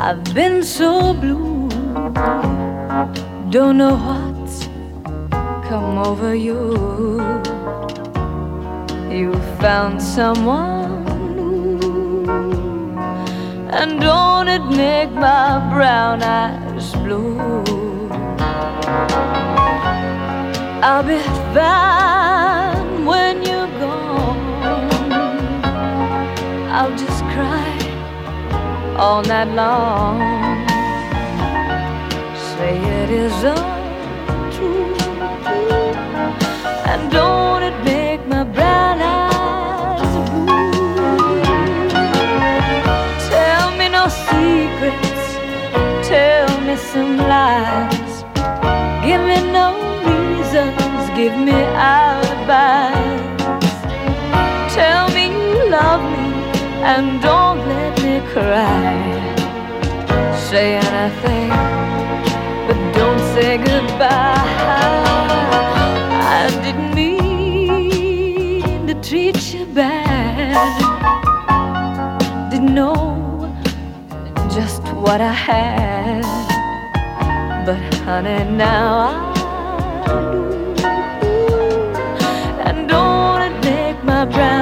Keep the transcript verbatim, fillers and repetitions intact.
I've been so blue, don't know what's come over you. You found someone new, and don't it make my brown eyes blue? I'll be fine when you're gone. I'll just cry all night long. Say it is untrue, and don't it make my brown eyes blue? Tell me no secrets, tell me some lies. Give me no reasons, give me alibis. Tell me you love me and don't let me cry. Say anything, but don't say goodbye. I didn't mean to treat you bad. Didn't know just what I had, but honey, now I do. And don't it make my brown